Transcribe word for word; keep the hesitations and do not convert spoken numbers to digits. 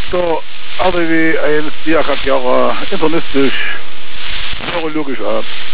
So, hadden we een ja, ga ik jou uh, internistisch neurologisch uit.